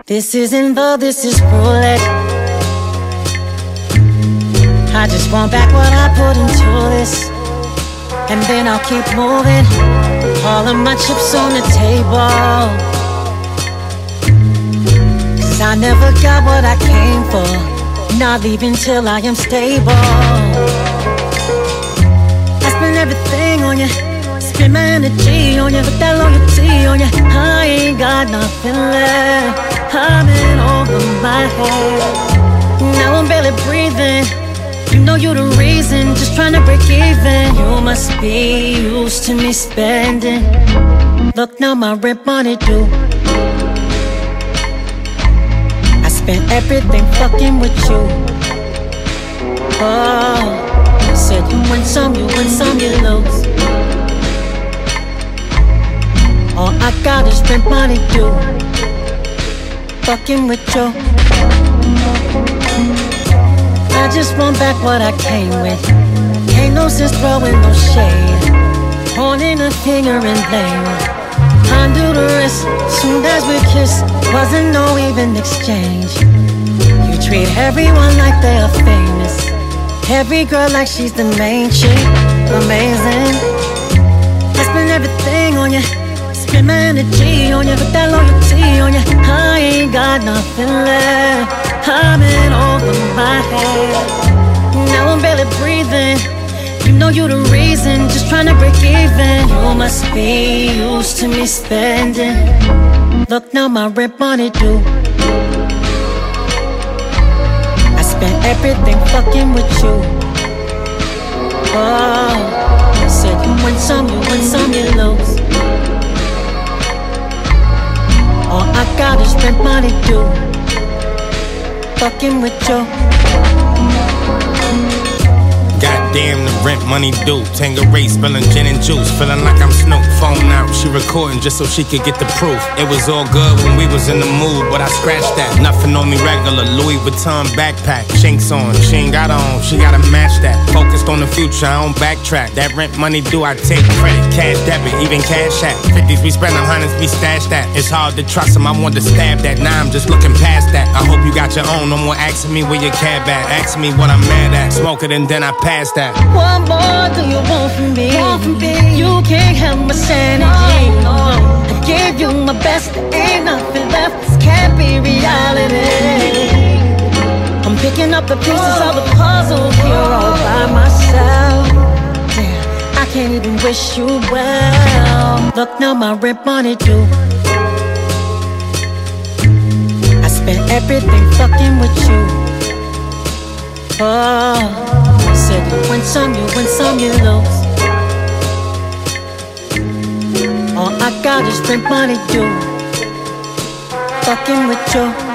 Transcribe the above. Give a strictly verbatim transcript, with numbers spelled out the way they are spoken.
This isn't love, this is roulette. I just want back what I put into this, and then I'll keep moving. All of my chips on the table, 'cause I never got what I came for. Not leaving till I am stable. I spend everything on you, spend my energy on you, put that loyalty on you. I ain't got nothing left. I'm in over my head. Now I'm barely breathing. You know you the reason, just trying to break even. You must be used to me spending. Look now, my rent money due. I spent everything fucking with you. Oh, you said you win some, you win some, you lose. All I got is rent money due. Fucking with you. I just want back what I came with. Ain't no sense throwing no shade, pointing a finger and blame. Undo the rest, soon as we kiss, wasn't no even exchange. You treat everyone like they are famous, every girl like she's the main chick. Amazing. I spend everything on you, spend my energy on you, put that loyalty on you. I ain't got nothing left. I'm in over my head. Now I'm barely breathing. You know you the reason, just trying to break even. You must be used to me spending. Look now, my rent money due. I spent everything fucking with you. Oh, you said you win some, you win some, you lose. All I got is rent money due. Fucking with you. Goddamn, the rent money due. Tangeray spilling gin and juice, feeling like I'm Snoop. Phone out, she recording just so she could get the proof. It was all good when we was in the mood, but I scratched that. Nothing on me regular, Louis Vuitton backpack. Chinks on, she ain't got on, she gotta match that. Focused on the future, I don't backtrack. That rent money due, I take credit, cash debit, even cash app. Fifties we spend, hundreds we stash that. It's hard to trust him, I want to stab that. Now I'm just looking past that. I hope you got your own, no more asking me where your cab at. Asking me what I'm mad at, smoke it and then I pass that. What more do you want from me? Want from me? You can't help my sanity. No, no. I gave you my best, there ain't nothing left. This can't be reality. I'm picking up the pieces of the puzzle here all by myself. Damn, I can't even wish you well. Look now, my rent money due. I spent everything fucking with you. Oh, said you win some, you win some, you lose. All I got is rent money due. Fucking with you.